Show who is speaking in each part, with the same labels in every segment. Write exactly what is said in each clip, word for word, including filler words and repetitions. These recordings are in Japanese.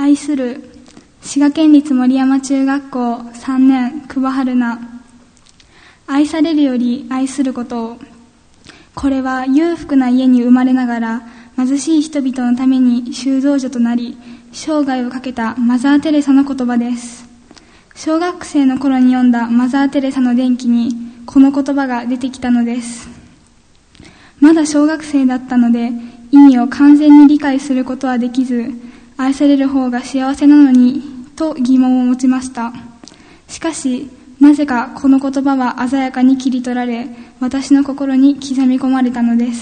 Speaker 1: 愛する滋賀県立森山中学校さんねん久保春菜。愛されるより愛することを。これは裕福な家に生まれながら貧しい人々のために修道女となり生涯をかけたマザー・テレサの言葉です。小学生の頃に読んだマザー・テレサの伝記にこの言葉が出てきたのです。まだ小学生だったので意味を完全に理解することはできず、愛される方が幸せなのにと疑問を持ちました。しかしなぜかこの言葉は鮮やかに切り取られ、私の心に刻み込まれたのです。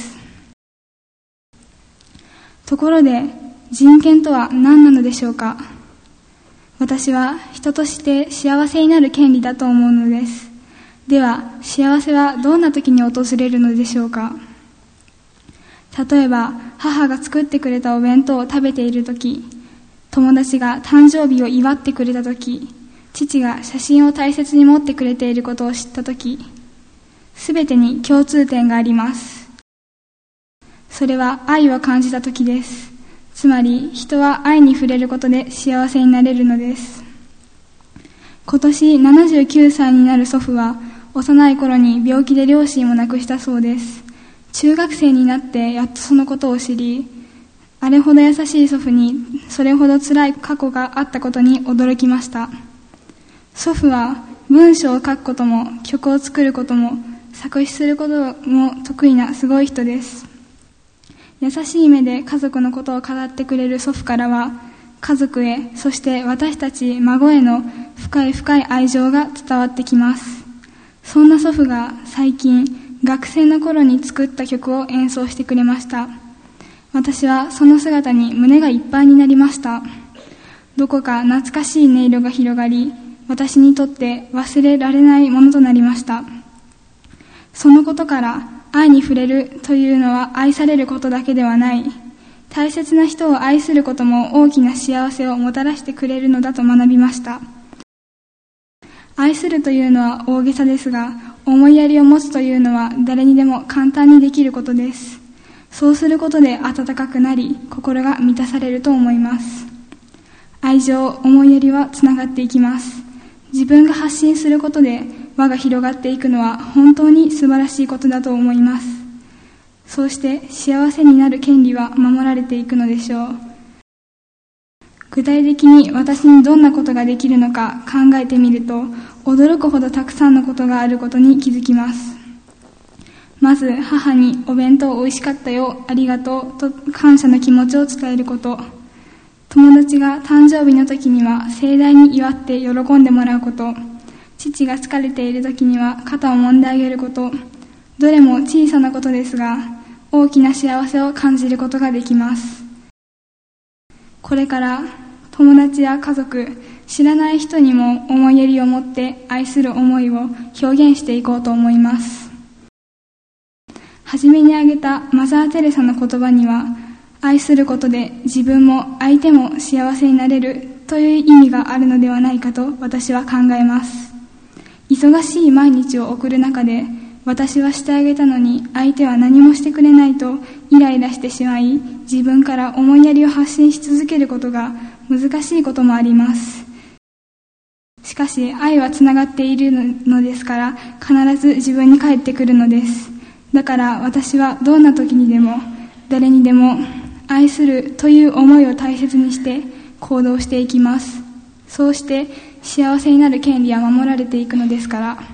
Speaker 1: ところで人権とは何なのでしょうか。私は人として幸せになる権利だと思うのです。では幸せはどんな時に訪れるのでしょうか。例えば母が作ってくれたお弁当を食べている時、友達が誕生日を祝ってくれた時、父が写真を大切に持ってくれていることを知った時、すべてに共通点があります。それは愛を感じた時です。つまり人は愛に触れることで幸せになれるのです。今年ななじゅうきゅうさいになる祖父は幼い頃に病気で両親を亡くしたそうです。中学生になってやっとそのことを知り、あれほど優しい祖父にそれほど辛い過去があったことに驚きました。祖父は文章を書くことも曲を作ることも作詞することも得意なすごい人です。優しい目で家族のことを語ってくれる祖父からは、家族へ、そして私たち孫への深い深い愛情が伝わってきます。そんな祖父が最近学生の頃に作った曲を演奏してくれました。私はその姿に胸がいっぱいになりました。どこか懐かしい音色が広がり、私にとって忘れられないものとなりました。そのことから愛に触れるというのは愛されることだけではない、大切な人を愛することも大きな幸せをもたらしてくれるのだと学びました。愛するというのは大げさですが、思いやりを持つというのは誰にでも簡単にできることです。そうすることで温かくなり、心が満たされると思います。愛情、思いやりはつながっていきます。自分が発信することで輪が広がっていくのは本当に素晴らしいことだと思います。そうして幸せになる権利は守られていくのでしょう。具体的に私にどんなことができるのか考えてみると、驚くほどたくさんのことがあることに気づきます。まず母にお弁当おいしかったよ、ありがとうと感謝の気持ちを伝えること。友達が誕生日の時には盛大に祝って喜んでもらうこと。父が疲れている時には肩を揉んであげること。どれも小さなことですが、大きな幸せを感じることができます。これから友達や家族、知らない人にも思いやりを持って愛する思いを表現していこうと思います。はじめに挙げたマザー・テレサの言葉には、愛することで自分も相手も幸せになれるという意味があるのではないかと私は考えます。忙しい毎日を送る中で、私はしてあげたのに相手は何もしてくれないとイライラしてしまい、自分から思いやりを発信し続けることが難しいこともあります。しかし愛はつながっているのですから、必ず自分に返ってくるのです。だから私はどんな時にでも誰にでも愛するという思いを大切にして行動していきます。そうして幸せになる権利は守られていくのですから。